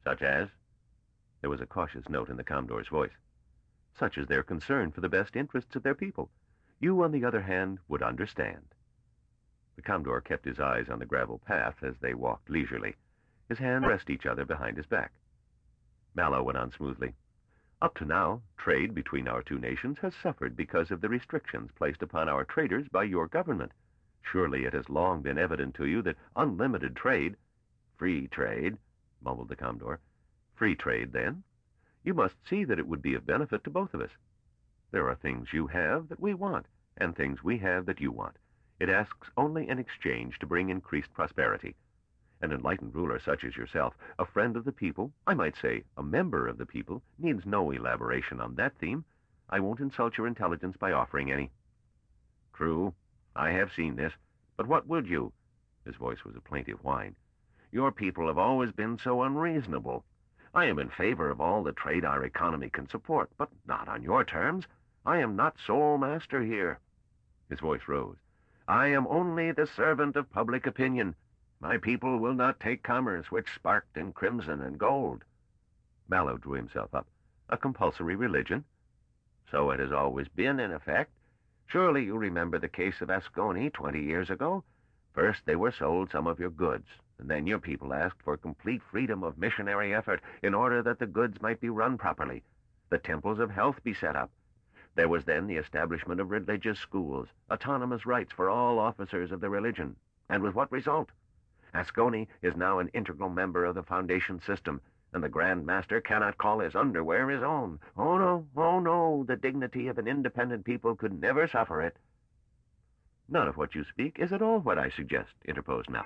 Such as? There was a cautious note in the Commodore's voice. Such as their concern for the best interests of their people. You, on the other hand, would understand. The Commodore kept his eyes on the gravel path as they walked leisurely. His hands pressed each other behind his back. Mallow went on smoothly. Up to now, trade between our two nations has suffered because of the restrictions placed upon our traders by your government. Surely it has long been evident to you that unlimited trade— Free trade, mumbled the Commodore. Free trade, then? You must see that it would be of benefit to both of us. There are things you have that we want, and things we have that you want. It asks only an exchange to bring increased prosperity. An enlightened ruler such as yourself, a friend of the people, I might say a member of the people, needs no elaboration on that theme. I won't insult your intelligence by offering any. True, I have seen this, but what would you? His voice was a plaintive whine. Your people have always been so unreasonable. I am in favor of all the trade our economy can support, but not on your terms. I am not sole master here. His voice rose. I am only the servant of public opinion. My people will not take commerce which sparked in crimson and gold. Mallow drew himself up. A compulsory religion? So it has always been, in effect. Surely you remember the case of Asconi 20 years ago? First they were sold some of your goods, and then your people asked for complete freedom of missionary effort in order that the goods might be run properly, the temples of health be set up. There was then the establishment of religious schools, autonomous rights for all officers of the religion. And with what result? Asconi is now an integral member of the Foundation system, and the Grand Master cannot call his underwear his own. Oh no, the dignity of an independent people could never suffer it. None of what you speak is at all what I suggest, interposed Mal.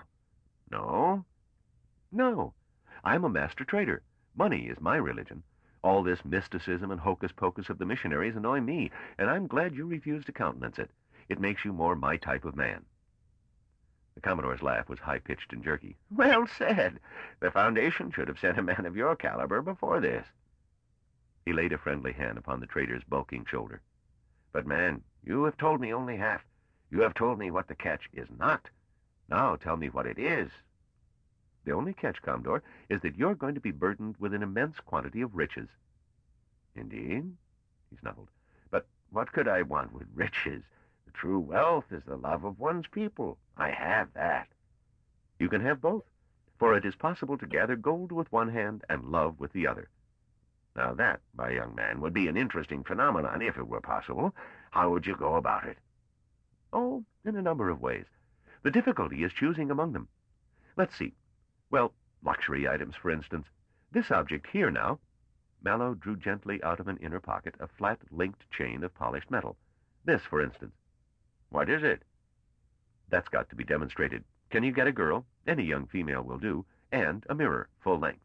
No. I'm a master trader. Money is my religion. All this mysticism and hocus-pocus of the missionaries annoy me, and I'm glad you refuse to countenance it. It makes you more my type of man. The Commodore's laugh was high-pitched and jerky. Well said. The Foundation should have sent a man of your caliber before this. He laid a friendly hand upon the trader's bulking shoulder. But, man, you have told me only half. You have told me what the catch is not. Now tell me what it is. The only catch, Commodore, is that you're going to be burdened with an immense quantity of riches. Indeed? He snuffled. But what could I want with riches? The true wealth is the love of one's people. I have that. You can have both, for it is possible to gather gold with one hand and love with the other. Now that, my young man, would be an interesting phenomenon if it were possible. How would you go about it? Oh, in a number of ways. The difficulty is choosing among them. Let's see. Well, luxury items, for instance. This object here now. Mallow drew gently out of an inner pocket a flat, linked chain of polished metal. This, for instance. What is it? That's got to be demonstrated. Can you get a girl? Any young female will do. And a mirror, full length.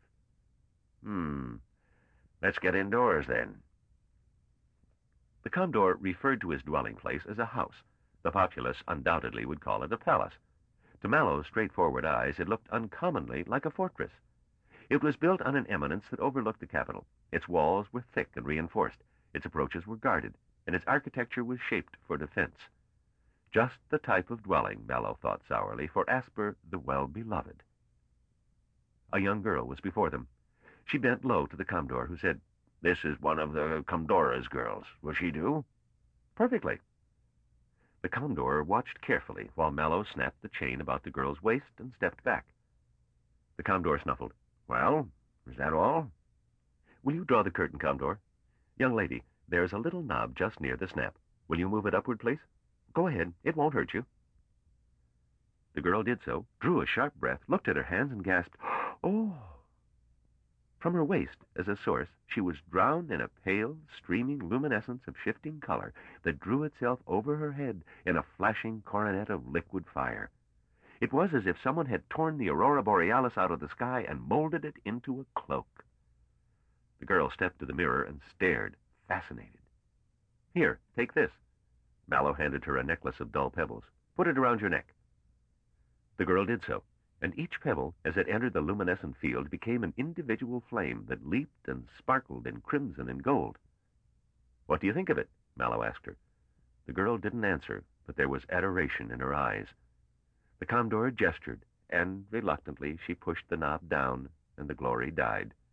Let's get indoors, then. The Commodore referred to his dwelling place as a house. The populace undoubtedly would call it a palace. To Mallow's straightforward eyes, it looked uncommonly like a fortress. It was built on an eminence that overlooked the capital. Its walls were thick and reinforced. Its approaches were guarded, and its architecture was shaped for defense. Just the type of dwelling, Mallow thought sourly, for Asper the well-beloved. A young girl was before them. She bent low to the Commodore, who said, This is one of the Commodore's girls. Will she do? Perfectly. The Commodore watched carefully while Mallow snapped the chain about the girl's waist and stepped back. The Commodore snuffled. Well, is that all? Will you draw the curtain, Commodore? Young lady, there's a little knob just near the snap. Will you move it upward, please? Go ahead. It won't hurt you. The girl did so, drew a sharp breath, looked at her hands, and gasped, Oh! From her waist, as a source, she was drowned in a pale, streaming luminescence of shifting color that drew itself over her head in a flashing coronet of liquid fire. It was as if someone had torn the aurora borealis out of the sky and molded it into a cloak. The girl stepped to the mirror and stared, fascinated. Here, take this. Mallow handed her a necklace of dull pebbles. Put it around your neck. The girl did so, and each pebble, as it entered the luminescent field, became an individual flame that leaped and sparkled in crimson and gold. What do you think of it? Mallow asked her. The girl didn't answer, but there was adoration in her eyes. The Commodore gestured, and reluctantly she pushed the knob down, and the glory died.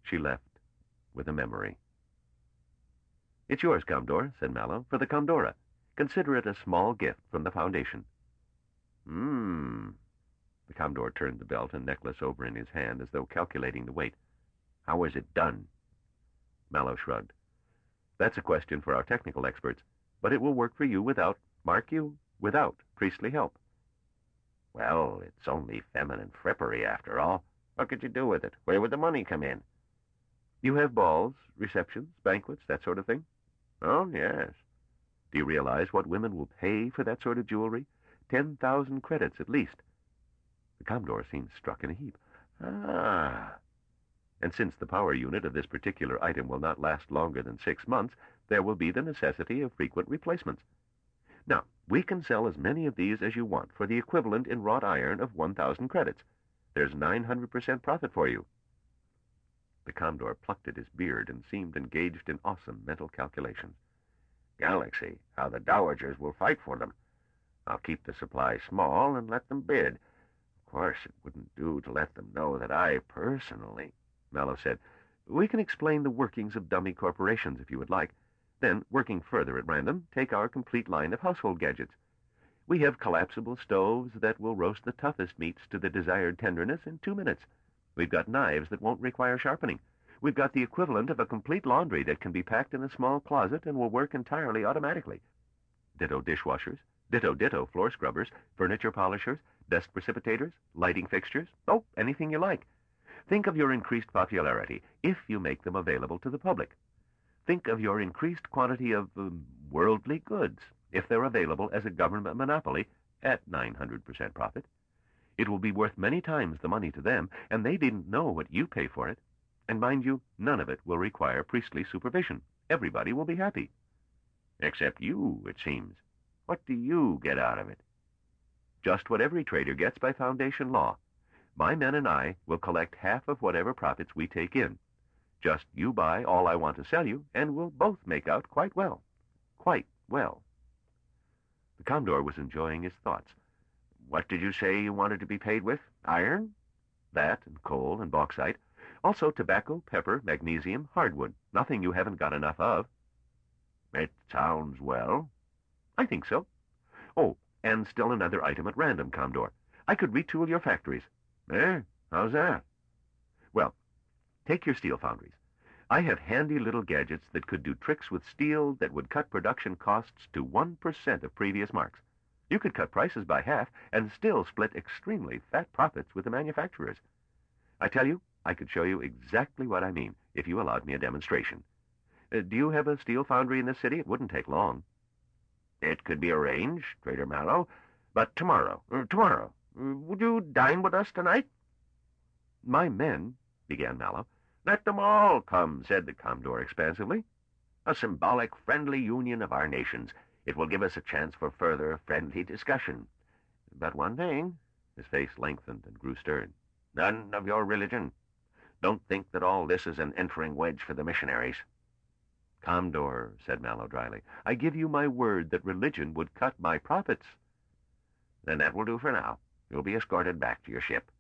She left with a memory. "It's yours, Commodore," said Mallow, "for the Commodora. Consider it a small gift from the Foundation." The Commodore turned the belt and necklace over in his hand as though calculating the weight. "How was it done?" Mallow shrugged. "That's a question for our technical experts, but it will work for you without, mark you, without priestly help." "Well, it's only feminine frippery after all. What could you do with it? Where would the money come in?" "You have balls, receptions, banquets, that sort of thing?" "Oh, yes." "Do you realize what women will pay for that sort of jewelry? 10,000 credits at least." The Commodore seemed struck in a heap. "Ah." "And since the power unit of this particular item will not last longer than 6 months, there will be the necessity of frequent replacements. Now, we can sell as many of these as you want for the equivalent in wrought iron of 1,000 credits. There's 900% profit for you." The Commodore plucked at his beard and seemed engaged in awesome mental calculations. "Galaxy, how the dowagers will fight for them. I'll keep the supply small and let them bid. Of course, it wouldn't do to let them know that I personally—" Mallow said, "We can explain the workings of dummy corporations if you would like. Then, working further at random, take our complete line of household gadgets. We have collapsible stoves that will roast the toughest meats to the desired tenderness in 2 minutes. We've got knives that won't require sharpening. We've got the equivalent of a complete laundry that can be packed in a small closet and will work entirely automatically. Ditto dishwashers, ditto floor scrubbers, furniture polishers, dust precipitators, lighting fixtures, anything you like. Think of your increased popularity if you make them available to the public. Think of your increased quantity of worldly goods if they're available as a government monopoly at 900% profit. It will be worth many times the money to them, and they didn't know what you pay for it. And mind you, none of it will require priestly supervision. Everybody will be happy." "Except you, it seems. What do you get out of it?" "Just what every trader gets by Foundation law. My men and I will collect half of whatever profits we take in. Just you buy all I want to sell you, and we'll both make out quite well. Quite well." The Commodore was enjoying his thoughts. "What did you say you wanted to be paid with? Iron?" "That, and coal, and bauxite. Also tobacco, pepper, magnesium, hardwood. Nothing you haven't got enough of." "It sounds well." "I think so. Oh, and still another item at random, Commodore. I could retool your factories." "Eh? How's that?" "Well, take your steel foundries. I have handy little gadgets that could do tricks with steel that would cut production costs to 1% of previous marks. You could cut prices by half and still split extremely fat profits with the manufacturers. I tell you, I could show you exactly what I mean if you allowed me a demonstration. Do you have a steel foundry in this city? It wouldn't take long." "It could be arranged, Trader Mallow, but tomorrow. Would you dine with us tonight?" "My men," began Mallow. "Let them all come," said the Commodore expansively. "A symbolic friendly union of our nations. It will give us a chance for further friendly discussion. But one thing," his face lengthened and grew stern, "none of your religion. Don't think that all this is an entering wedge for the missionaries." "Commodore," said Mallow dryly, "I give you my word that religion would cut my profits." "Then that will do for now. You'll be escorted back to your ship."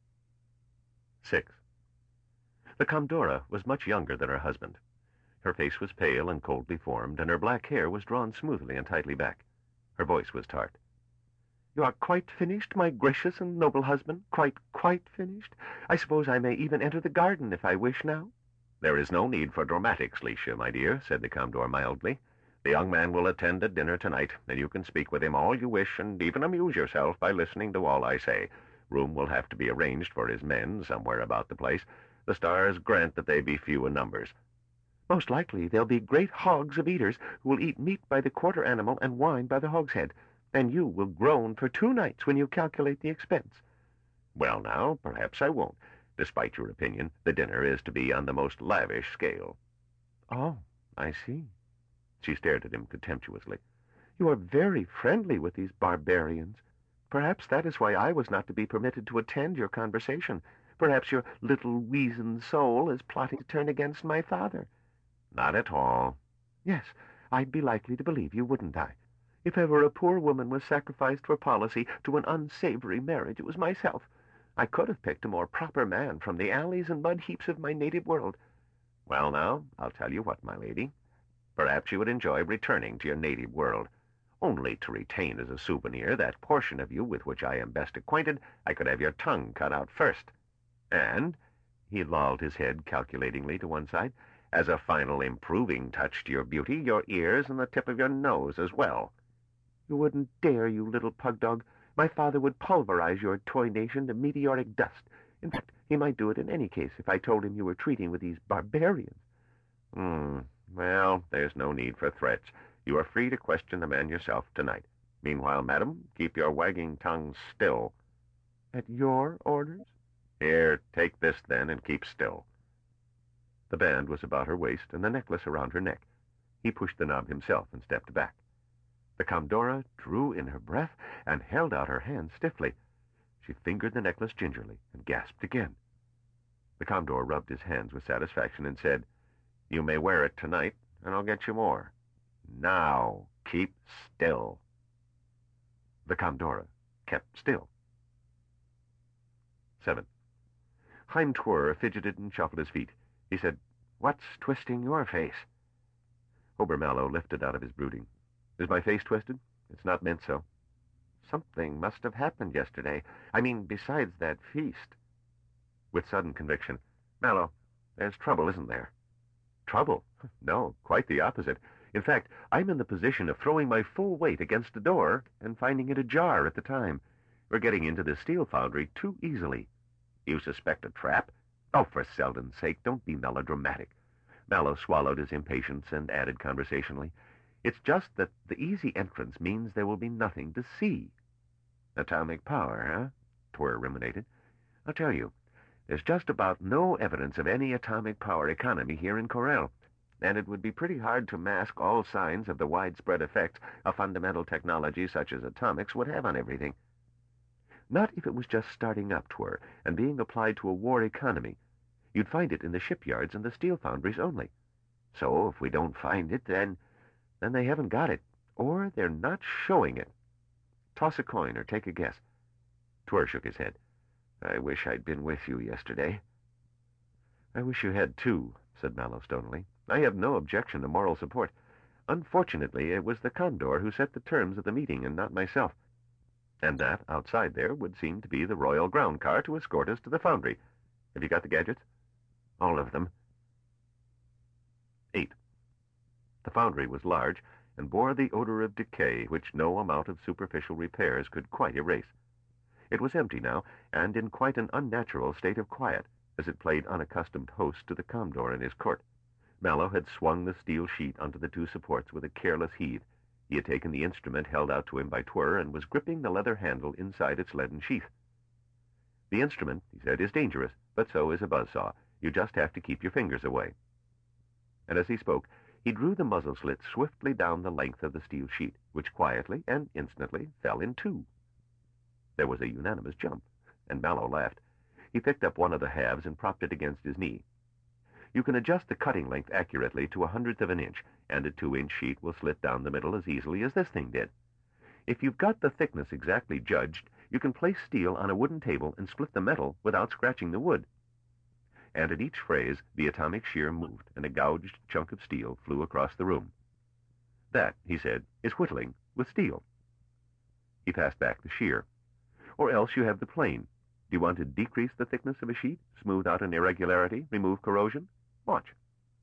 6. The Commodora was much younger than her husband. Her face was pale and coldly formed, and her black hair was drawn smoothly and tightly back. Her voice was tart. "You are quite finished, my gracious and noble husband? Quite finished? I suppose I may even enter the garden if I wish now?" "There is no need for dramatics, Licia, my dear," said the Commodore mildly. "The young man will attend at dinner tonight, and you can speak with him all you wish and even amuse yourself by listening to all I say. Room will have to be arranged for his men somewhere about the place. The stars grant that they be few in numbers." "Most likely there'll be great hogs of eaters who will eat meat by the quarter animal and wine by the hogshead, and you will groan for 2 nights when you calculate the expense." "Well, now, perhaps I won't. Despite your opinion, the dinner is to be on the most lavish scale." "Oh, I see." She stared at him contemptuously. "You are very friendly with these barbarians. Perhaps that is why I was not to be permitted to attend your conversation. Perhaps your little weazened soul is plotting to turn against my father." "Not at all." "Yes, I'd be likely to believe you, wouldn't I? If ever a poor woman was sacrificed for policy to an unsavory marriage, it was myself. I could have picked a more proper man from the alleys and mud heaps of my native world. Well, now, I'll tell you what, my lady. Perhaps you would enjoy returning to your native world, only to retain as a souvenir that portion of you with which I am best acquainted. I could have your tongue cut out first. And, he lolled his head calculatingly to one side, as a final improving touch to your beauty, your ears and the tip of your nose as well. You wouldn't dare, you little pug dog. My father would pulverize your toy nation to meteoric dust. In fact, he might do it in any case if I told him you were treating with these barbarians. Well, there's no need for threats. You are free to question the man yourself tonight. Meanwhile, madam, keep your wagging tongue still. At your orders? Here, take this then and keep still. The band was about her waist and the necklace around her neck. He pushed the knob himself and stepped back. The Comdora drew in her breath and held out her hand stiffly. She fingered the necklace gingerly and gasped again. The Commodore rubbed his hands with satisfaction and said, "You may wear it tonight, and I'll get you more. Now, keep still." The Commodore kept still. 7. Chaim Twir fidgeted and shuffled his feet. He said, "What's twisting your face?" Hober Mallow lifted out of his brooding. "Is my face twisted? It's not meant so." "Something must have happened yesterday. I mean, besides that feast." With sudden conviction, "Mallow, there's trouble, isn't there?" "Trouble? No, quite the opposite. In fact, I'm in the position of throwing my full weight against a door and finding it ajar at the time. We're getting into the steel foundry too easily." "You suspect a trap?" "Oh, for Selden's sake, don't be melodramatic." Mallow swallowed his impatience and added conversationally, "It's just that the easy entrance means there will be nothing to see." "Atomic power, huh?" Twir ruminated. "I'll tell you, there's just about no evidence of any atomic power economy here in Corel, and it would be pretty hard to mask all signs of the widespread effects a fundamental technology such as atomics would have on everything." "Not if it was just starting up, Twir, and being applied to a war economy. You'd find it in the shipyards and the steel foundries only." "So if we don't find it, then they haven't got it, or they're not showing it. Toss a coin or take a guess." Twir shook his head. "I wish I'd been with you yesterday." "I wish you had, too," said Mallow stonily. "I have no objection to moral support. Unfortunately, it was the Condor who set the terms of the meeting and not myself. And that, outside there, would seem to be the Royal Ground Car to escort us to the foundry. Have you got the gadgets?" "All of them." 8. The foundry was large and bore the odor of decay which no amount of superficial repairs could quite erase. It was empty now, and in quite an unnatural state of quiet, as it played unaccustomed host to the Commodore and his court. Mallow had swung the steel sheet onto the two supports with a careless heave. He had taken the instrument held out to him by Twir and was gripping the leather handle inside its leaden sheath. "The instrument," he said, "is dangerous, but so is a buzzsaw. You just have to keep your fingers away." And as he spoke, he drew the muzzle slit swiftly down the length of the steel sheet, which quietly and instantly fell in two. There was a unanimous jump, and Mallow laughed. He picked up one of the halves and propped it against his knee. "You can adjust the cutting length accurately to 1/100 of an inch, and a 2-inch sheet will slit down the middle as easily as this thing did. If you've got the thickness exactly judged, you can place steel on a wooden table and split the metal without scratching the wood." And at each phrase, the atomic shear moved, and a gouged chunk of steel flew across the room. "That," he said, "is whittling with steel." He passed back the shear. "Or else you have the plane. Do you want to decrease the thickness of a sheet, smooth out an irregularity, remove corrosion? Watch."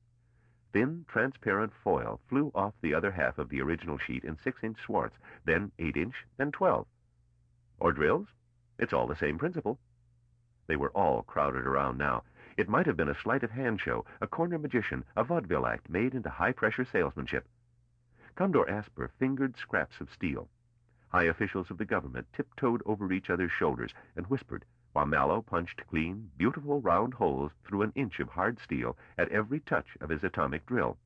Thin, transparent foil flew off the other half of the original sheet in 6-inch swarts, then 8-inch, then 12. Or drills? It's all the same principle. They were all crowded around now. It might have been a sleight of hand show, a corner magician, a vaudeville act made into high-pressure salesmanship. Commodore Asper fingered scraps of steel. High officials of the government tiptoed over each other's shoulders and whispered, while Mallow punched clean, beautiful round holes through an inch of hard steel at every touch of his atomic drill.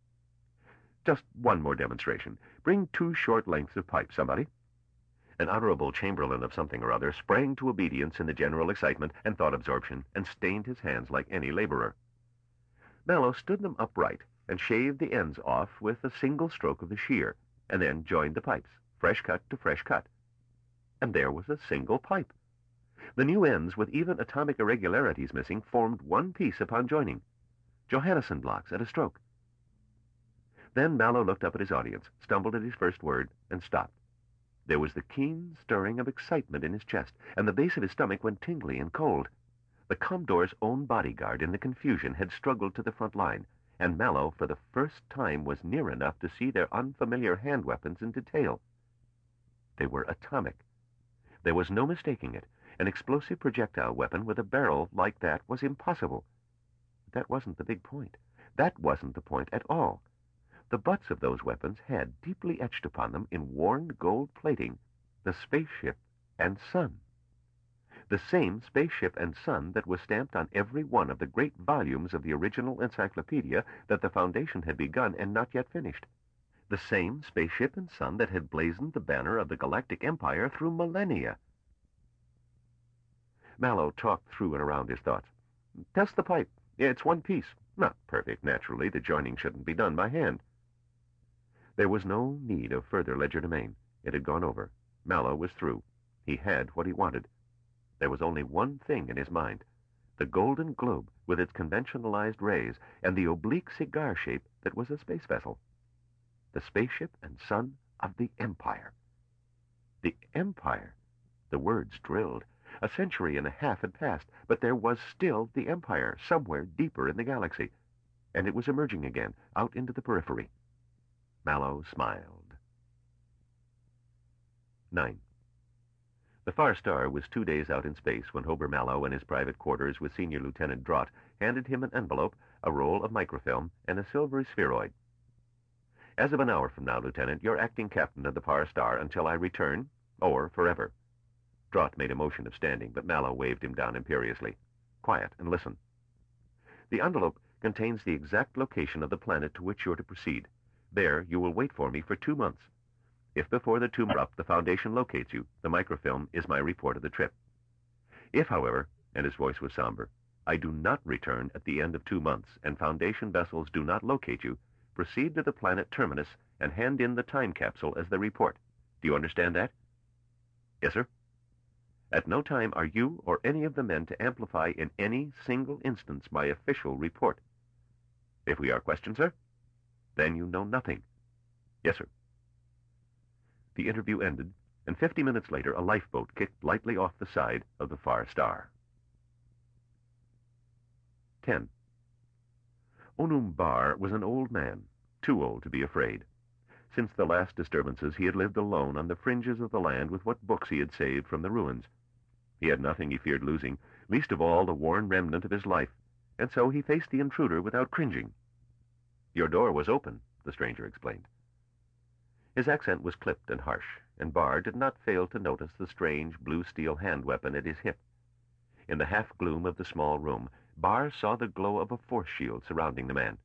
"Just one more demonstration. Bring 2 short lengths of pipe, somebody." An honorable chamberlain of something or other sprang to obedience in the general excitement and thought absorption, and stained his hands like any laborer. Mallow stood them upright and shaved the ends off with a single stroke of the shear, and then joined the pipes, fresh cut to fresh cut. And there was a single pipe. The new ends, with even atomic irregularities missing, formed one piece upon joining. Johannesson blocks at a stroke. Then Mallow looked up at his audience, stumbled at his first word, and stopped. There was the keen stirring of excitement in his chest, and the base of his stomach went tingly and cold. The Commodore's own bodyguard in the confusion had struggled to the front line, and Mallow for the first time was near enough to see their unfamiliar hand weapons in detail. They were atomic. There was no mistaking it. An explosive projectile weapon with a barrel like that was impossible. But that wasn't the big point. That wasn't the point at all. The butts of those weapons had, deeply etched upon them in worn gold plating, the spaceship and sun. The same spaceship and sun that was stamped on every one of the great volumes of the original encyclopedia that the Foundation had begun and not yet finished. The same spaceship and sun that had blazoned the banner of the Galactic Empire through millennia. Mallow talked through and around his thoughts. Test the pipe. It's one piece. Not perfect, naturally. The joining shouldn't be done by hand. There was no need of further legerdemain. It had gone over. Mallow was through. He had what he wanted. There was only one thing in his mind. The golden globe with its conventionalized rays and the oblique cigar shape that was a space vessel. The spaceship and sun of the Empire. The Empire. The words drilled. A century and a half had passed, but there was still the Empire somewhere deeper in the galaxy, and it was emerging again, out into the periphery. Mallow smiled. 9. The Far Star was 2 days out in space when Hober Mallow, in his private quarters with Senior Lieutenant Drott, handed him an envelope, a roll of microfilm, and a silvery spheroid. As of an hour from now, Lieutenant, you're acting captain of the Far Star until I return, or forever. Drott made a motion of standing, but Mallow waved him down imperiously. Quiet and listen. The envelope contains the exact location of the planet to which you're to proceed. There you will wait for me for 2 months. If before the 2 months are up the Foundation locates you, the microfilm is my report of the trip. If, however, and his voice was somber, I do not return at the end of 2 months, and Foundation vessels do not locate you, proceed to the planet Terminus and hand in the time capsule as the report. Do you understand that? Yes, sir. At no time are you or any of the men to amplify in any single instance my official report. If we are questioned, sir, then you know nothing. Yes, sir. The interview ended, and 50 minutes later a lifeboat kicked lightly off the side of the Far Star. 10. Onum Bar was an old man, too old to be afraid. Since the last disturbances, he had lived alone on the fringes of the land with what books he had saved from the ruins. He had nothing he feared losing, least of all the worn remnant of his life, and so he faced the intruder without cringing. Your door was open, the stranger explained. His accent was clipped and harsh, and Barr did not fail to notice the strange blue steel hand weapon at his hip. In the half-gloom of the small room, Barr saw the glow of a force shield surrounding the man.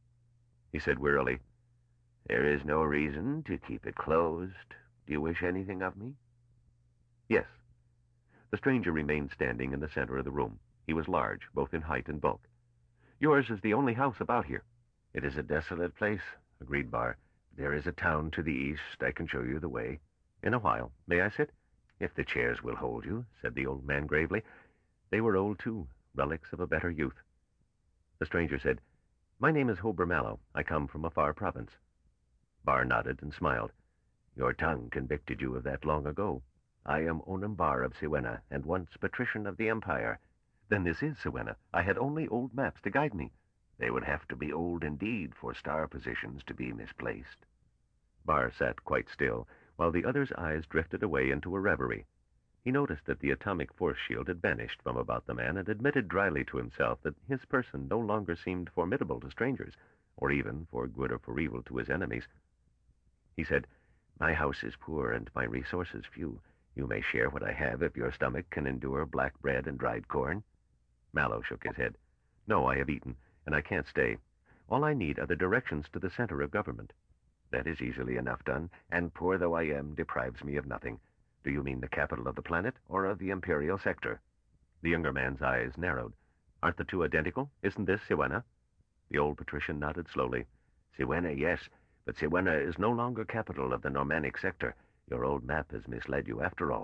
He said wearily, "There is no reason to keep it closed. Do you wish anything of me?" "Yes." The stranger remained standing in the center of the room. He was large, both in height and bulk. "Yours is the only house about here." "It is a desolate place," agreed Barr. "There is a town to the east. I can show you the way." "In a while. May I sit?" "If the chairs will hold you," said the old man gravely. They were old, too, relics of a better youth. The stranger said, "My name is Hober Mallow. I come from a far province." Barr nodded and smiled. "Your tongue convicted you of that long ago. I am Onum Bar of Siwenna, and once patrician of the Empire." "Then this is Siwenna. I had only old maps to guide me." "They would have to be old indeed for star positions to be misplaced." Barr sat quite still, while the other's eyes drifted away into a reverie. He noticed that the atomic force shield had vanished from about the man, and admitted dryly to himself that his person no longer seemed formidable to strangers, or even, for good or for evil, to his enemies. He said, "My house is poor, and my resources few. You may share what I have if your stomach can endure black bread and dried corn." Mallow shook his head. "No, I have eaten, and I can't stay. All I need are the directions to the center of government." "That is easily enough done, and poor though I am, deprives me of nothing. Do you mean the capital of the planet, or of the Imperial sector?" The younger man's eyes narrowed. "Aren't the two identical? Isn't this Siwenna?" The old patrician nodded slowly. "Siwenna, yes, but Siwenna is no longer capital of the Normannic sector. Your old map has misled you after all.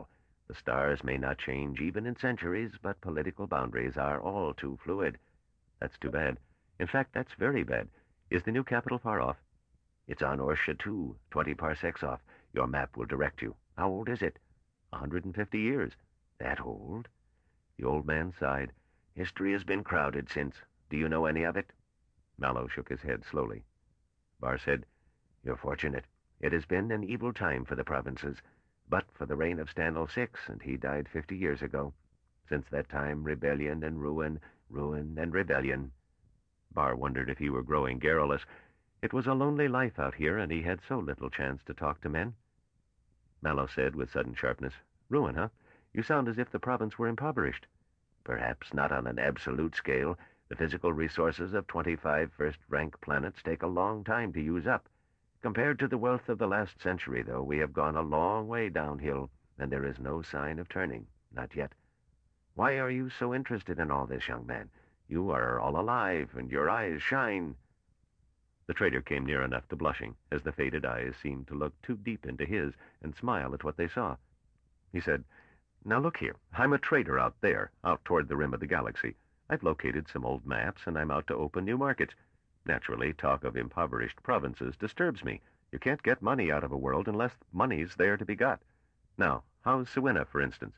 The stars may not change even in centuries, but political boundaries are all too fluid. That's too bad. In fact, that's very bad. Is the new capital far off? It's on Orsha 2, 20 parsecs off. Your map will direct you. How old is it? 150 years. That old? The old man sighed. History has been crowded since. Do you know any of it? Mallow shook his head slowly. Barr said, You're fortunate. It has been an evil time for the provinces, but for the reign of Stanley VI, and he died 50 years ago. Since that time, rebellion and ruin, ruin and rebellion. Barr wondered if he were growing garrulous. It was a lonely life out here, and he had so little chance to talk to men. Mallow said with sudden sharpness, Ruin, huh? You sound as if the province were impoverished. Perhaps not on an absolute scale. The physical resources of 25 first-rank planets take a long time to use up. Compared to the wealth of the last century, though, we have gone a long way downhill, and there is no sign of turning. Not yet. Why are you so interested in all this, young man? You are all alive, and your eyes shine. The trader came near enough to blushing, as the faded eyes seemed to look too deep into his and smile at what they saw. He said, Now look here, I'm a trader out there, out toward the rim of the galaxy. I've located some old maps, and I'm out to open new markets. Naturally, talk of impoverished provinces disturbs me. You can't get money out of a world unless money's there to be got. Now, how's Siwenna, for instance?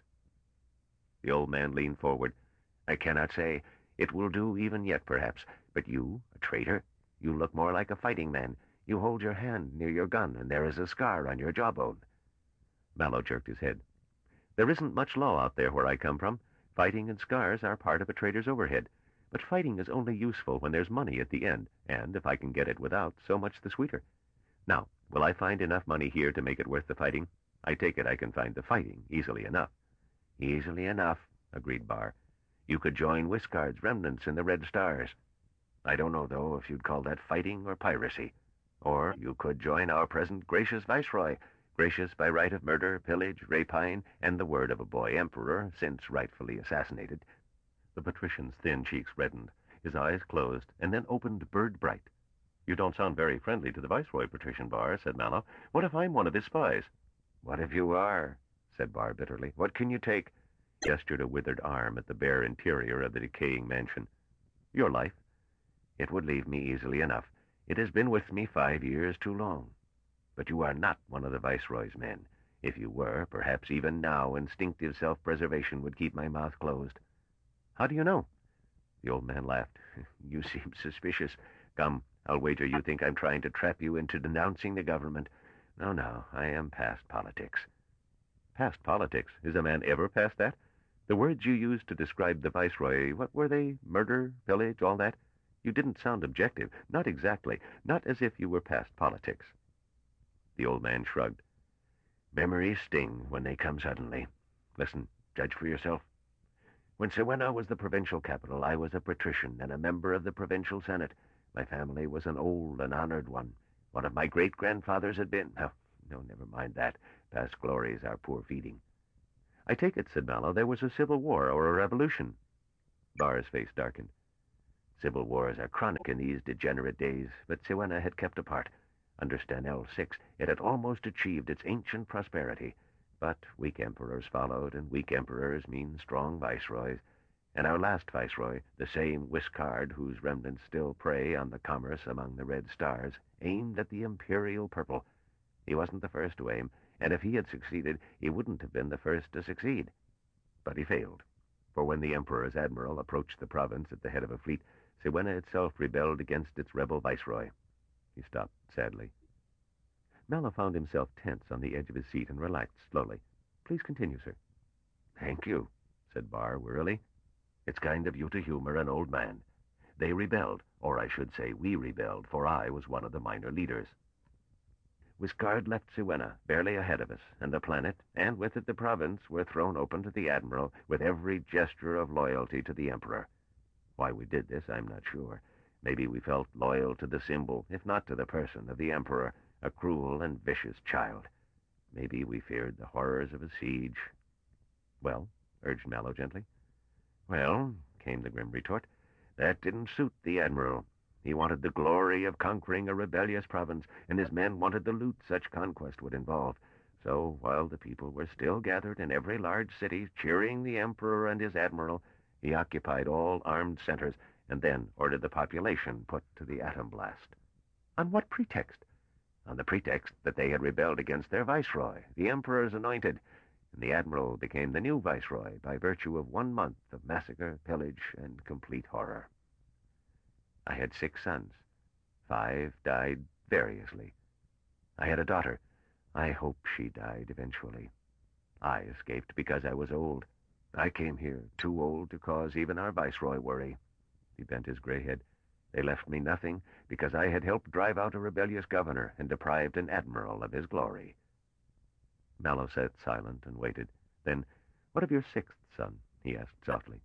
The old man leaned forward. I cannot say. It will do even yet, perhaps. But you, a trader, you look more like a fighting man. You hold your hand near your gun, and there is a scar on your jawbone. Mallow jerked his head. There isn't much law out there where I come from. Fighting and scars are part of a trader's overhead. But fighting is only useful when there's money at the end, and if I can get it without, so much the sweeter. Now, will I find enough money here to make it worth the fighting? I take it I can find the fighting easily enough. Easily enough, agreed Barr. You could join Wiscard's remnants in the Red Stars. I don't know, though, if you'd call that fighting or piracy. Or you could join our present gracious viceroy, gracious by right of murder, pillage, rapine, and the word of a boy emperor, since rightfully assassinated. The patrician's thin cheeks reddened. His eyes closed, and then opened bird-bright. You don't sound very friendly to the viceroy, Patrician Barr, said Mallow. What if I'm one of his spies? What if you are? Said Barr bitterly. What can you take? Gestured a withered arm at the bare interior of the decaying mansion. Your life. It would leave me easily enough. It has been with me 5 years too long. But you are not one of the viceroy's men. If you were, perhaps even now instinctive self-preservation would keep my mouth closed. How do you know? The old man laughed. You seem suspicious. Come, I'll wager you think I'm trying to trap you into denouncing the government. No, I am past politics. Past politics? Is a man ever past that? The words you used to describe the viceroy, what were they? Murder, pillage, all that? You didn't sound objective. Not exactly. Not as if you were past politics. The old man shrugged. Memories sting when they come suddenly. Listen, judge for yourself. When Siwenna was the provincial capital, I was a patrician and a member of the provincial senate. My family was an old and honored one. One of my great-grandfathers had been... No, never mind that. Past glories are poor feeding. I take it, said Mallow, there was a civil war or a revolution. Barr's face darkened. Civil wars are chronic in these degenerate days, but Siwenna had kept apart. Under Stanley VI, it had almost achieved its ancient prosperity. But weak emperors followed, and weak emperors mean strong viceroys. And our last viceroy, the same Wiscard whose remnants still prey on the commerce among the Red Stars, aimed at the imperial purple. He wasn't the first to aim, and if he had succeeded, he wouldn't have been the first to succeed. But he failed, for when the emperor's admiral approached the province at the head of a fleet, Siwenna itself rebelled against its rebel viceroy. He stopped sadly. Mallow found himself tense on the edge of his seat and relaxed slowly. Please continue, sir. Thank you, said Barr wearily. It's kind of you to humor an old man. They rebelled, or I should say we rebelled, for I was one of the minor leaders. Wiscard left Siwenna, barely ahead of us, and the planet, and with it the province, were thrown open to the admiral with every gesture of loyalty to the emperor. Why we did this, I'm not sure. Maybe we felt loyal to the symbol, if not to the person, of the emperor, a cruel and vicious child. Maybe we feared the horrors of a siege. Well, urged Mallow gently. Well, came the grim retort, that didn't suit the admiral. He wanted the glory of conquering a rebellious province, and his men wanted the loot such conquest would involve. So while the people were still gathered in every large city cheering the emperor and his admiral, he occupied all armed centers and then ordered the population put to the atom blast. On what pretext? On the pretext that they had rebelled against their viceroy, the emperor's anointed, and the admiral became the new viceroy by virtue of 1 month of massacre, pillage, and complete horror. I had 6 sons. 5 died variously. I had a daughter. I hope she died eventually. I escaped because I was old. I came here too old to cause even our viceroy worry. He bent his gray head. They left me nothing because I had helped drive out a rebellious governor and deprived an admiral of his glory. Mallow sat silent and waited. Then, what of your 6th son? He asked softly.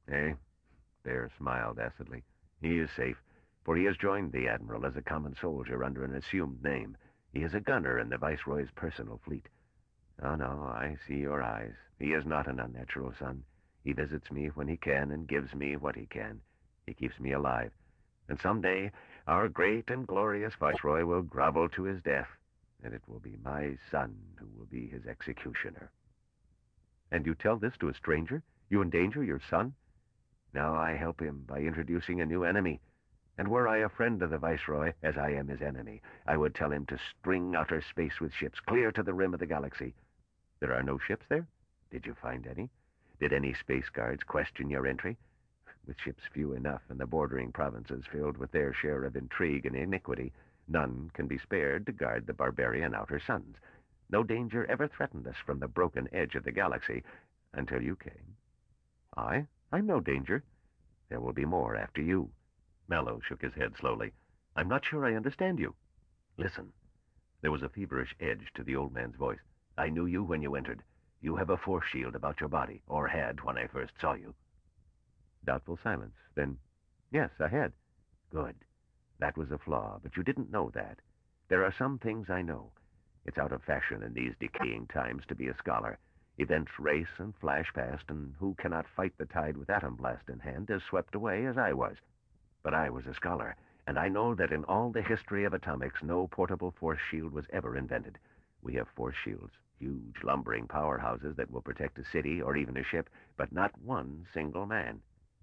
Bear smiled acidly. He is safe, for he has joined the admiral as a common soldier under an assumed name. He is a gunner in the viceroy's personal fleet. Oh, no, I see your eyes. He is not an unnatural son. He visits me when he can and gives me what he can. He keeps me alive. And someday our great and glorious viceroy will grovel to his death, and it will be my son who will be his executioner. And you tell this to a stranger? You endanger your son? Now I help him by introducing a new enemy. And were I a friend of the viceroy, as I am his enemy, I would tell him to string outer space with ships clear to the rim of the galaxy. There are no ships there? Did you find any? Did any space guards question your entry? With ships few enough and the bordering provinces filled with their share of intrigue and iniquity, none can be spared to guard the barbarian outer suns. No danger ever threatened us from the broken edge of the galaxy until you came. I'm no danger. There will be more after you. Mallow shook his head slowly. I'm not sure I understand you. Listen. There was a feverish edge to the old man's voice. I knew you when you entered. You have a force shield about your body, or had when I first saw you. Doubtful silence. Then, yes, I had. Good. That was a flaw, but you didn't know that. There are some things I know. It's out of fashion in these decaying times to be a scholar. Events race and flash past, and who cannot fight the tide with atom blast in hand is swept away as I was. But I was a scholar, and I know that in all the history of atomics, no portable force shield was ever invented. We have force shields, huge lumbering powerhouses that will protect a city or even a ship, but not one single man.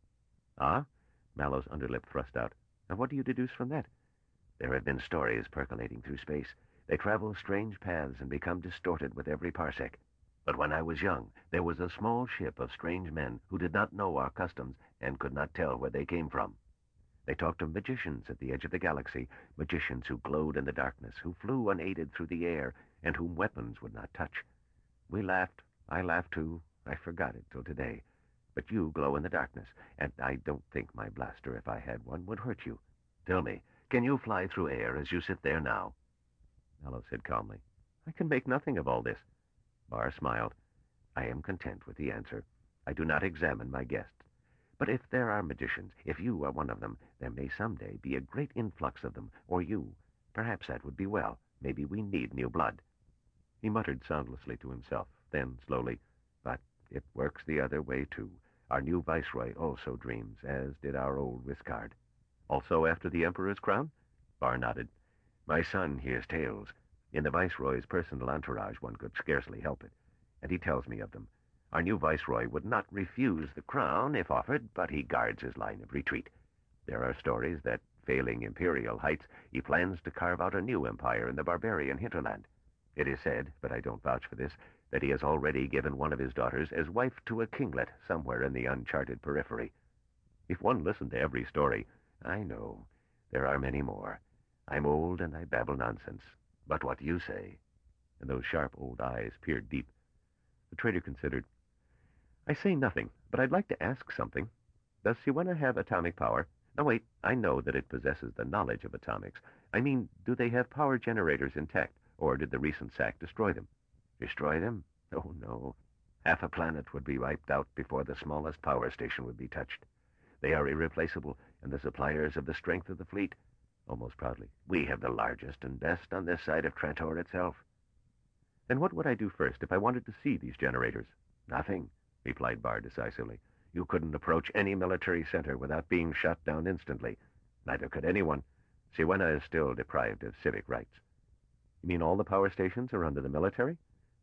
Ah? Mallow's underlip thrust out. And what do you deduce from that? There have been stories percolating through space. They travel strange paths and become distorted with every parsec. But when I was young, there was a small ship of strange men who did not know our customs and could not tell where they came from. They talked of magicians at the edge of the galaxy, magicians who glowed in the darkness, who flew unaided through the air, and whom weapons would not touch. We laughed. I laughed too. I forgot it till today. But you glow in the darkness, and I don't think my blaster, if I had one, would hurt you. Tell me, can you fly through air as you sit there now? Mallow said calmly. I can make nothing of all this. Barr smiled. I am content with the answer. I do not examine my guests. But if there are magicians, if you are one of them, there may someday be a great influx of them, or you. Perhaps that would be well. Maybe we need new blood. He muttered soundlessly to himself, then slowly, But it works the other way, too. Our new viceroy also dreams, as did our old Wiscard. Also after the Emperor's crown? Barr nodded. My son hears tales. In the viceroy's personal entourage, one could scarcely help it. And he tells me of them. Our new viceroy would not refuse the crown if offered, but he guards his line of retreat. There are stories that, failing imperial heights, he plans to carve out a new empire in the barbarian hinterland. It is said, but I don't vouch for this, that he has already given one of his daughters as wife to a kinglet somewhere in the uncharted periphery. If one listened to every story... I know. There are many more. I'm old and I babble nonsense. But what do you say? And those sharp old eyes peered deep. The trader considered. I say nothing, but I'd like to ask something. Does Siwenna have atomic power? No, wait, I know that it possesses the knowledge of atomics. I mean, do they have power generators intact, or did the recent sack destroy them? Destroy them? Oh, no. Half a planet would be wiped out before the smallest power station would be touched. They are irreplaceable, and the suppliers of the strength of the fleet. Almost proudly, we have the largest and best on this side of Trantor itself. Then what would I do first if I wanted to see these generators? Nothing, replied Barr decisively. You couldn't approach any military center without being shot down instantly. Neither could anyone. Siwenna is still deprived of civic rights. You mean all the power stations are under the military?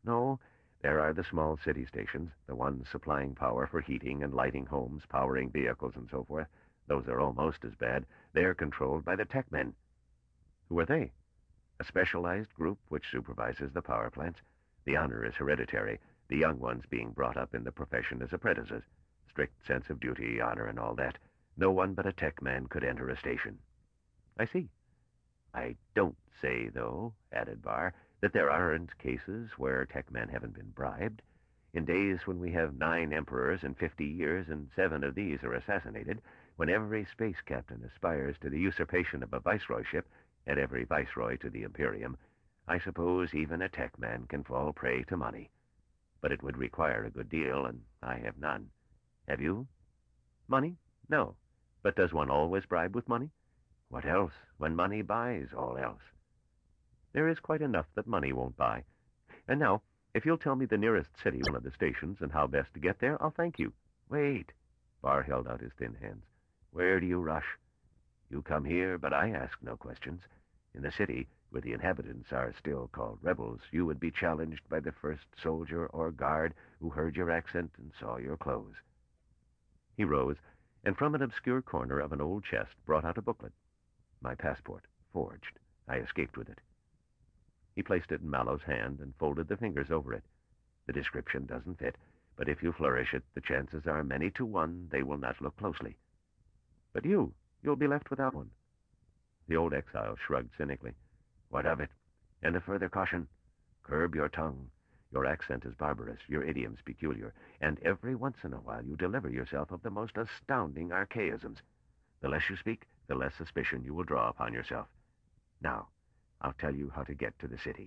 No, there are the small city stations, the ones supplying power for heating and lighting homes, powering vehicles, and so forth. Those are almost as bad. They're controlled by the tech men. Who are they? A specialized group which supervises the power plants. The honor is hereditary, the young ones being brought up in the profession as apprentices. Strict sense of duty, honor, and all that. No one but a tech man could enter a station. I see. I don't say, though, added Barr, that there aren't cases where tech men haven't been bribed. In days when we have 9 emperors in 50 years and 7 of these are assassinated, when every space captain aspires to the usurpation of a viceroyship, and every viceroy to the Imperium, I suppose even a tech man can fall prey to money. But it would require a good deal, and I have none. Have you? Money? No. But does one always bribe with money? What else, when money buys all else? There is quite enough that money won't buy. And now, if you'll tell me the nearest city, one of the stations, and how best to get there, I'll thank you. Wait. Barr held out his thin hands. Where do you rush? You come here, but I ask no questions. In the city, where the inhabitants are still called rebels, you would be challenged by the first soldier or guard who heard your accent and saw your clothes. He rose, and from an obscure corner of an old chest brought out a booklet. My passport, forged. I escaped with it. He placed it in Mallow's hand and folded the fingers over it. The description doesn't fit, but if you flourish it, the chances are many to 1 they will not look closely. But you'll be left without one. The old exile shrugged cynically. What of it? And a further caution. Curb your tongue. Your accent is barbarous, your idioms peculiar, and every once in a while you deliver yourself of the most astounding archaisms. The less you speak, the less suspicion you will draw upon yourself. Now, I'll tell you how to get to the city.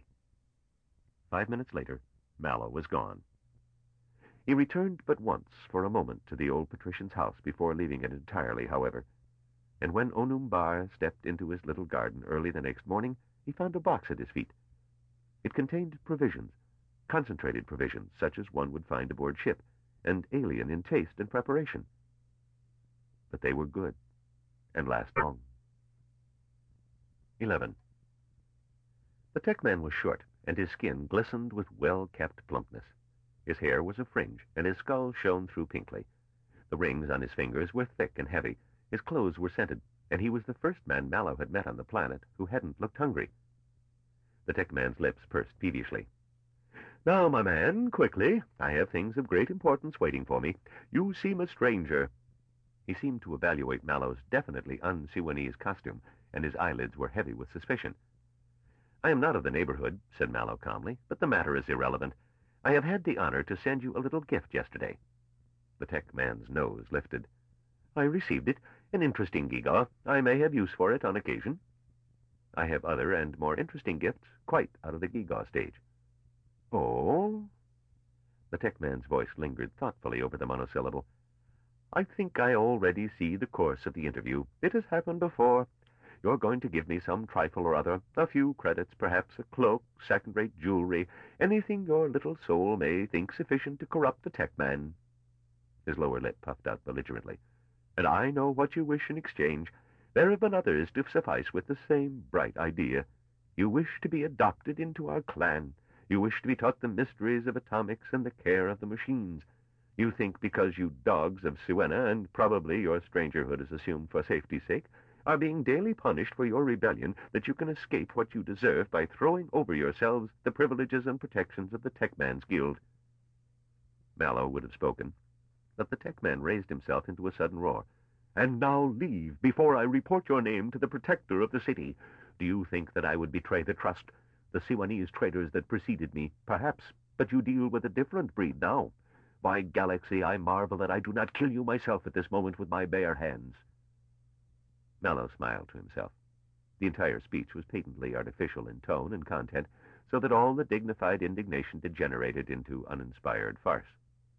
5 minutes later, Mallow was gone. He returned but once for a moment to the old patrician's house before leaving it entirely, however. And when Onum Bar stepped into his little garden early the next morning, he found a box at his feet. It contained provisions, concentrated provisions such as one would find aboard ship, and alien in taste and preparation. But they were good, and last long. 11. The tech man was short, and his skin glistened with well-kept plumpness. His hair was a fringe, and his skull shone through pinkly. The rings on his fingers were thick and heavy. His clothes were scented, and he was the first man Mallow had met on the planet who hadn't looked hungry. The tech man's lips pursed peevishly. "Now, my man, quickly. I have things of great importance waiting for me. You seem a stranger." He seemed to evaluate Mallow's definitely un-Siwanese costume, and his eyelids were heavy with suspicion. "I am not of the neighborhood," said Mallow calmly, "but the matter is irrelevant. I have had the honor to send you a little gift yesterday." The tech man's nose lifted. "I received it. An interesting gewgaw. I may have use for it on occasion." "I have other and more interesting gifts, quite out of the gewgaw stage." "Oh?" The tech man's voice lingered thoughtfully over the monosyllable. "I think I already see the course of the interview. It has happened before. You're going to give me some trifle or other, a few credits, perhaps a cloak, second-rate jewelry, anything your little soul may think sufficient to corrupt the tech man." His lower lip puffed out belligerently. "And I know what you wish in exchange. There have been others to suffice with the same bright idea. You wish to be adopted into our clan. You wish to be taught the mysteries of atomics and the care of the machines. You think because you dogs of Siwenna, and probably your strangerhood is assumed for safety's sake, are being daily punished for your rebellion, that you can escape what you deserve by throwing over yourselves the privileges and protections of the Tech Man's Guild." Mallow would have spoken, but the tech man raised himself into a sudden roar. "And now leave, before I report your name to the protector of the city. Do you think that I would betray the trust? The Siwanese traders that preceded me, perhaps, but you deal with a different breed now. By galaxy, I marvel that I do not kill you myself at this moment with my bare hands." Mallow smiled to himself. The entire speech was patently artificial in tone and content, so that all the dignified indignation degenerated into uninspired farce.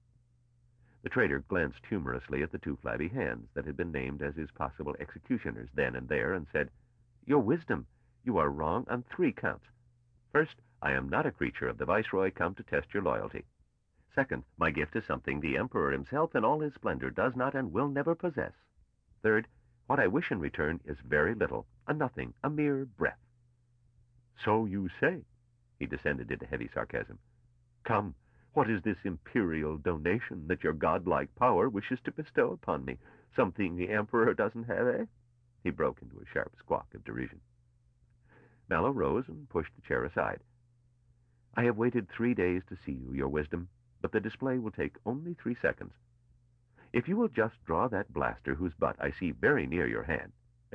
The trader glanced humorously at the 2 flabby hands that had been named as his possible executioners then and there, and said, "Your wisdom, you are wrong on 3 counts. First, I am not a creature of the Viceroy come to test your loyalty. Second, my gift is something the Emperor himself in all his splendor does not and will never possess. Third, what I wish in return is very little, a nothing, a mere breath." "So you say." He descended into heavy sarcasm. Come, what is this imperial donation that your godlike power wishes to bestow upon me? Something the Emperor doesn't have, eh? He broke into a sharp squawk of derision. Mallow rose and pushed the chair aside. I have waited 3 days to see you, your wisdom, but the display will take only 3 seconds. If you will just draw that blaster whose butt I see very near your hand,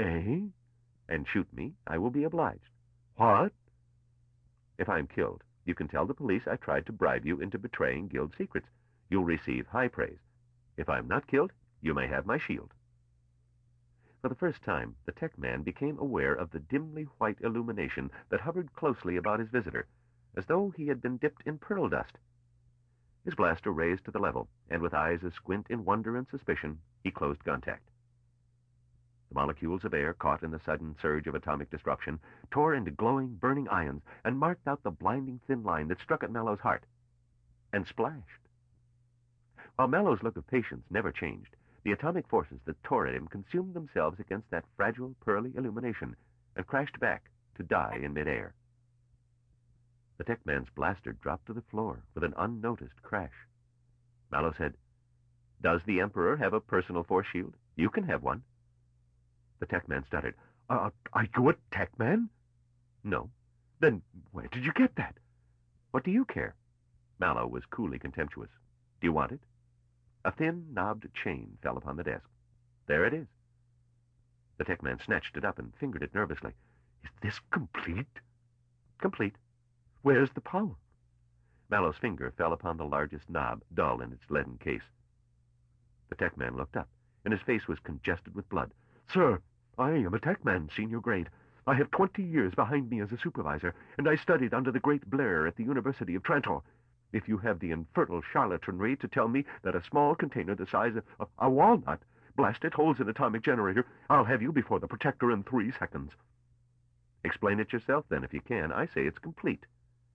and shoot me, I will be obliged. What? If I'm killed, you can tell the police I tried to bribe you into betraying guild secrets. You'll receive high praise. If I'm not killed, you may have my shield. For the first time, the tech man became aware of the dimly white illumination that hovered closely about his visitor, as though he had been dipped in pearl dust. His blaster raised to the level, and with eyes asquint in wonder and suspicion, he closed contact. The molecules of air caught in the sudden surge of atomic disruption tore into glowing, burning ions and marked out the blinding thin line that struck at Mallow's heart, and splashed. While Mallow's look of patience never changed, the atomic forces that tore at him consumed themselves against that fragile, pearly illumination and crashed back to die in midair. The tech man's blaster dropped to the floor with an unnoticed crash. Mallow said, "Does the Emperor have a personal force shield? You can have one." The tech man stuttered. Are you a tech man? No. Then where did you get that? What do you care? Mallow was coolly contemptuous. Do you want it? A thin, knobbed chain fell upon the desk. There it is. The tech man snatched it up and fingered it nervously. Is this complete? Complete. Where's the power? Mallow's finger fell upon the largest knob, dull in its leaden case. The tech man looked up, and his face was congested with blood. Sir, I am a tech man, senior grade. I have 20 years behind me as a supervisor, and I studied under the great Blair at the University of Trantor. If you have the infernal charlatanry to tell me that a small container the size of a walnut blasted holds an atomic generator, I'll have you before the Protector in 3 seconds. Explain it yourself, then, if you can. I say it's complete.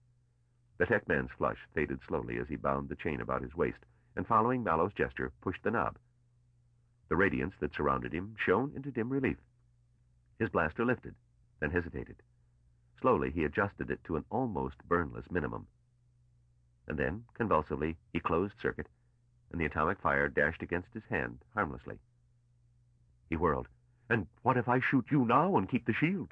The tech man's flush faded slowly as he bound the chain about his waist, and following Mallow's gesture, pushed the knob. The radiance that surrounded him shone into dim relief. His blaster lifted, then hesitated. Slowly, he adjusted it to an almost burnless minimum. And then, convulsively, he closed circuit, and the atomic fire dashed against his hand harmlessly. He whirled. And what if I shoot you now and keep the shield?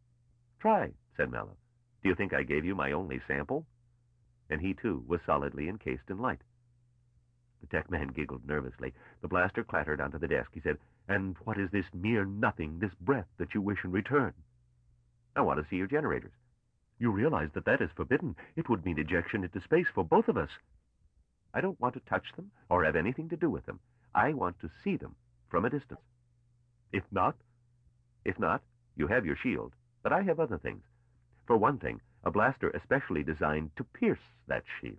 Try, said Mallow. Do you think I gave you my only sample? And he, too, was solidly encased in light. The tech man giggled nervously. The blaster clattered onto the desk. He said, "And what is this mere nothing, this breath that you wish in return?" "I want to see your generators." "You realize that that is forbidden. It would mean ejection into space for both of us." "I don't want to touch them or have anything to do with them. I want to see them from a distance." If not? "If not, you have your shield, but I have other things. For one thing, a blaster especially designed to pierce that shield."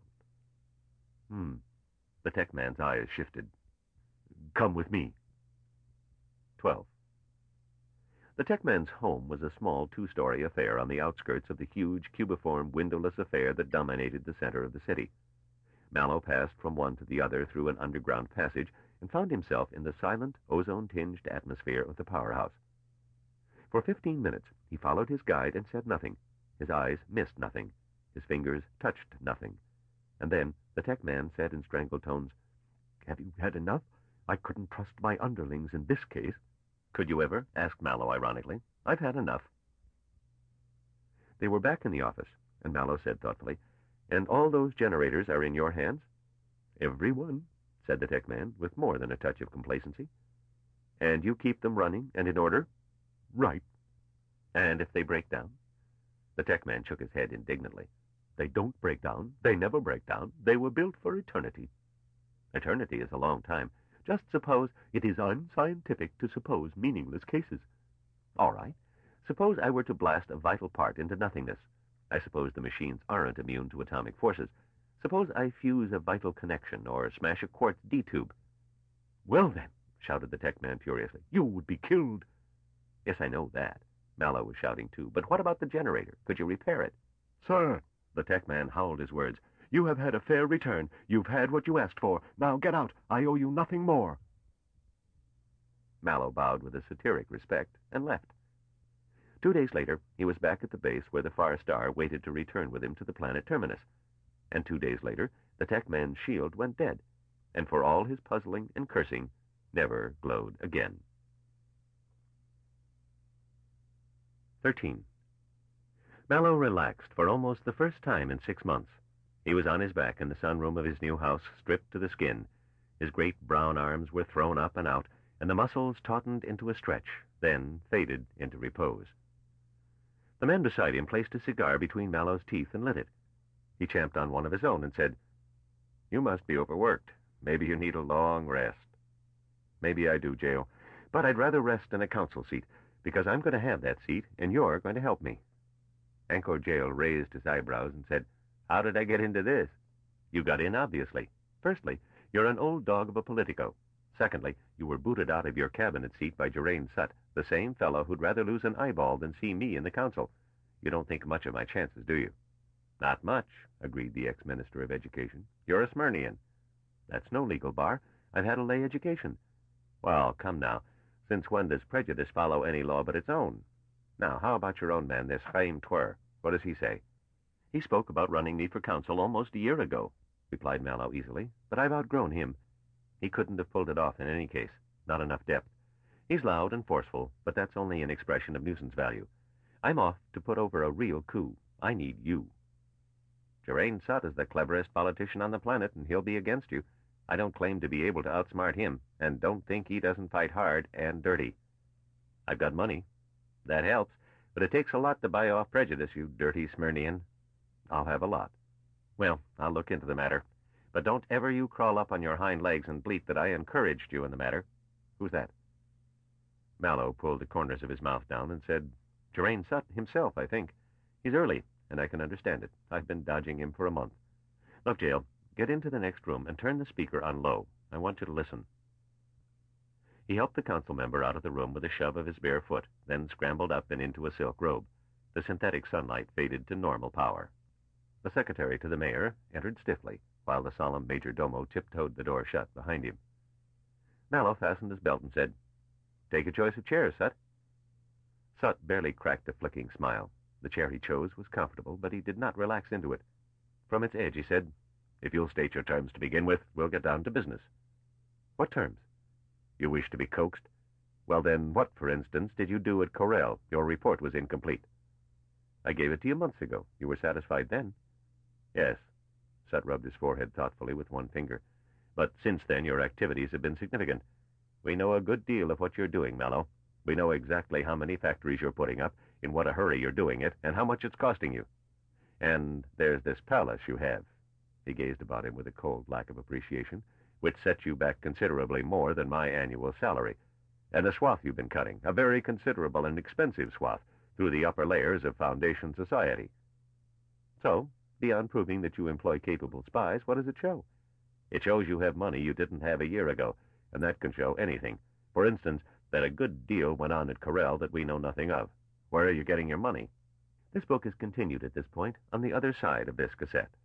The tech man's eyes shifted. "Come with me." 12. The tech man's home was a small 2-story affair on the outskirts of the huge, cubiform, windowless affair that dominated the center of the city. Mallow passed from one to the other through an underground passage and found himself in the silent, ozone-tinged atmosphere of the powerhouse. For 15 minutes, he followed his guide and said nothing. His eyes missed nothing. His fingers touched nothing. And then the tech man said in strangled tones, "Have you had enough? I couldn't trust my underlings in this case." "Could you ever?" asked Mallow ironically. "I've had enough." They were back in the office, and Mallow said thoughtfully, "And all those generators are in your hands?" "Every one," said the tech man, with more than a touch of complacency. "And you keep them running and in order?" "Right." "And if they break down?" The tech man shook his head indignantly. "They don't break down. They never break down. They were built for eternity." "Eternity is a long time." "Just suppose it is unscientific to suppose meaningless cases." "All right. Suppose I were to blast a vital part into nothingness. I suppose the machines aren't immune to atomic forces. Suppose I fuse a vital connection or smash a quartz D-tube." "Well, then," shouted the tech man furiously, "you would be killed." "Yes, I know that." Mallow was shouting too. "But what about the generator? Could you repair it?" "Sir," the tech man howled his words, "you have had a fair return. You've had what you asked for. Now get out. I owe you nothing more." Mallow bowed with a satiric respect and left. 2 days later, he was back at the base where the Far Star waited to return with him to the planet Terminus. and 2 days later, the tech man's shield went dead, and for all his puzzling and cursing, never glowed again. 13. Mallow relaxed for almost the first time in 6 months. He was on his back in the sunroom of his new house, stripped to the skin. His great brown arms were thrown up and out, and the muscles tautened into a stretch, then faded into repose. The man beside him placed a cigar between Mallow's teeth and lit it. He champed on one of his own and said, "You must be overworked. Maybe you need a long rest." "Maybe I do, J.O., but I'd rather rest in a council seat, because I'm going to have that seat, and you're going to help me." Anchor Jail raised his eyebrows and said, "How did I get into this?" "You got in, obviously. Firstly, you're an old dog of a politico. Secondly, you were booted out of your cabinet seat by Geraint Sutt, the same fellow who'd rather lose an eyeball than see me in the council. You don't think much of my chances, do you?" "Not much," agreed the ex-minister of Education. "You're a Smyrnian." "That's no legal bar. I've had a lay education." "Well, come now. Since when does prejudice follow any law but its own? Now, how about your own man, this Chaim Twer? What does he say?" "He spoke about running me for council almost a year ago," replied Mallow easily, "but I've outgrown him. He couldn't have pulled it off in any case. Not enough depth. He's loud and forceful, but that's only an expression of nuisance value. I'm off to put over a real coup. I need you." "Geraint Sutt is the cleverest politician on the planet, and he'll be against you. I don't claim to be able to outsmart him, and don't think he doesn't fight hard and dirty. I've got money. That helps, but it takes a lot to buy off prejudice, you dirty Smyrnian." "I'll have a lot." "Well, I'll look into the matter. But don't ever you crawl up on your hind legs and bleat that I encouraged you in the matter." "Who's that?" Mallow pulled the corners of his mouth down and said, "Geraint Sutt himself, I think. He's early, and I can understand it. I've been dodging him for a month. Look, Jail, get into the next room and turn the speaker on low. I want you to listen." He helped the council member out of the room with a shove of his bare foot, then scrambled up and into a silk robe. The synthetic sunlight faded to normal power. The secretary to the mayor entered stiffly, while the solemn major domo tiptoed the door shut behind him. Mallow fastened his belt and said, "Take a choice of chairs, Sutt." Sutt barely cracked a flicking smile. The chair he chose was comfortable, but he did not relax into it. From its edge he said, "If you'll state your terms to begin with, we'll get down to business." "What terms?" "You wish to be coaxed? Well then, what, for instance, did you do at Corel? Your report was incomplete." "I gave it to you months ago. You were satisfied then." "Yes." Sutt rubbed his forehead thoughtfully with one finger. "But since then your activities have been significant. We know a good deal of what you're doing, Mallow. We know exactly how many factories you're putting up, in what a hurry you're doing it, and how much it's costing you. And there's this palace you have." He gazed about him with a cold lack of appreciation, "which sets you back considerably more than my annual salary. And a swath you've been cutting, a very considerable and expensive swath, through the upper layers of Foundation society. So, beyond proving that you employ capable spies, what does it show? It shows you have money you didn't have a year ago, and that can show anything. For instance, that a good deal went on at Corel that we know nothing of. Where are you getting your money?" This book is continued at this point on the other side of this cassette.